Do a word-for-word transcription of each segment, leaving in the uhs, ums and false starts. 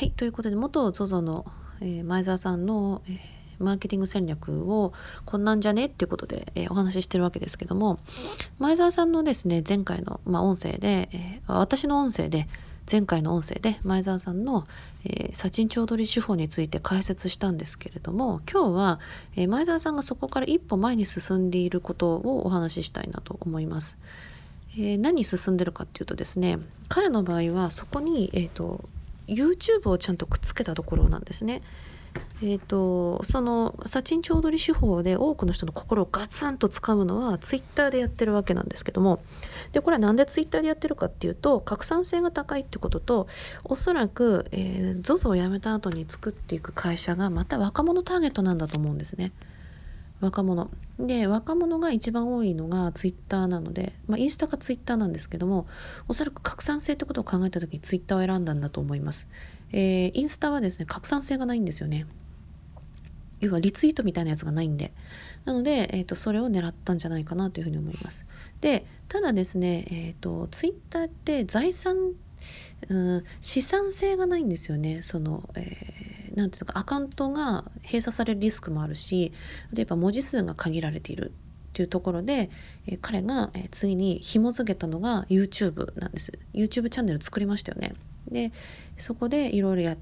はい、ということで元 ゾゾ の、えー前澤さんの、えーマーケティング戦略をこんなんじゃねっていうことで、えーお話ししてるわけですけども、前澤さんのですね前回の、まあ、音声で、えー私の音声で前回の音声で前澤さんの、えー、サチンチョウドリ手法について解説したんですけれども、今日は、えー前澤さんがそこから一歩前に進んでいることをお話ししたいなと思います。えー何進んでるかっていうとですね、彼の場合はそこに、えーと YouTube をちゃんとくっつけたところなんですね。えーとそのサチンチョウドリ手法で多くの人の心をガツンと掴むのはツイッターでやってるわけなんですけども、でこれはなんでツイッターでやってるかっていうと、拡散性が高いってことと、おそらく、えー、ゾゾ を辞めた後に作っていく会社がまた若者ターゲットなんだと思うんですね。若者で若者が一番多いのがツイッターなので、まあ、インスタかツイッターなんですけども、おそらく拡散性ってことを考えた時にツイッターを選んだんだと思います。えー、インスタはですね拡散性がないんですよね。要はリツイートみたいなやつがないんで、なので、えー、とそれを狙ったんじゃないかなというふうに思います。でただですね、えー、とツイッターって財産、うん、資産性がないんですよね。その、えー、なんていうかアカウントが閉鎖されるリスクもあるし、例えば文字数が限られているっていうところで、えー彼が、えー次に紐付けたのが YouTube なんです。 YouTube チャンネル作りましたよね。でそこでいろいろやって、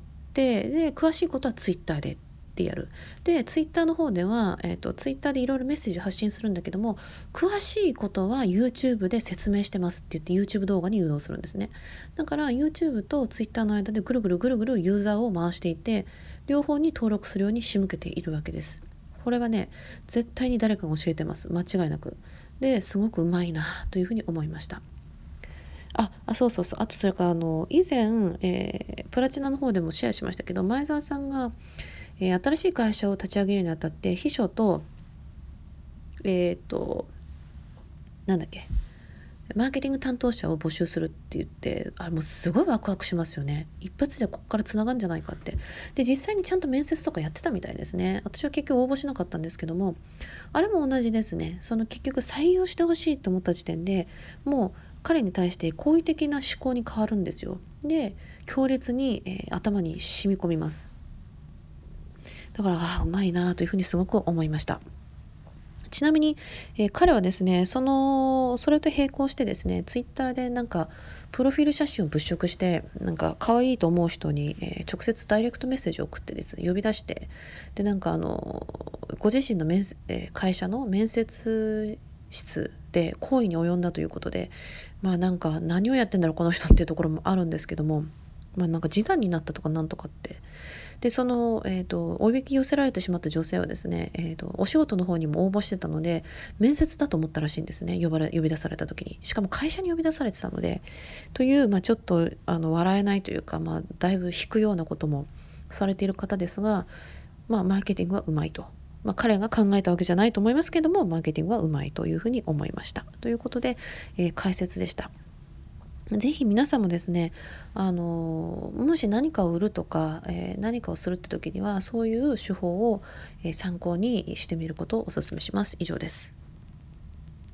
で詳しいことは Twitter でってやる。でツイッターの方では、えー、とツイッターでいろいろメッセージ発信するんだけども、詳しいことは YouTube で説明してますって言って YouTube 動画に誘導するんですね。だから YouTube と Twitter の間でぐるぐるぐるぐるユーザーを回していて、両方に登録するように仕向けているわけです。これはね絶対に誰かが教えてます、間違いなく。ですごくうまいなというふうに思いました。ああそうそうそう、あとそれからあの以前、えープラチナの方でもシェアしましたけど、前澤さんがえー新しい会社を立ち上げるにあたって秘書とえっ、となんだっけマーケティング担当者を募集するって言って、あれもうすごいワクワクしますよね。一発でここからつながるんじゃないかって。で実際にちゃんと面接とかやってたみたいですね。私は結局応募しなかったんですけども、あれも同じですね。その結局採用してほしいと思った時点でもう彼に対して好意的な思考に変わるんですよ。で強烈に、えー頭に染み込みます。だからああうまいなというふうにすごく思いました。ちなみに、えー彼はですねそのそれと並行してですねツイッターでなんかプロフィール写真を物色して、なんか可愛いと思う人に、えー直接ダイレクトメッセージを送ってですね呼び出して、でなんかあのご自身の面接、えー会社の面接室で行為に及んだということで、まあなんか何をやってんだろうこの人っていうところもあるんですけども、まあなんか示談になったとかなんとかって。でその、えー、とおびき寄せられてしまった女性はですね、えー、とお仕事の方にも応募してたので面接だと思ったらしいんですね。呼ばれ呼び出された時に、しかも会社に呼び出されてたので、という、まあ、ちょっとあの笑えないというか、まあ、だいぶ引くようなこともされている方ですが、まあ、マーケティングはうまいと。まあ、彼が考えたわけじゃないと思いますけども、マーケティングはうまいというふうに思いましたということで、えー解説でした。ぜひ皆さんもですね、あのもし何かを売るとか、えー何かをするって時にはそういう手法を、えー参考にしてみることをお勧めします。以上です。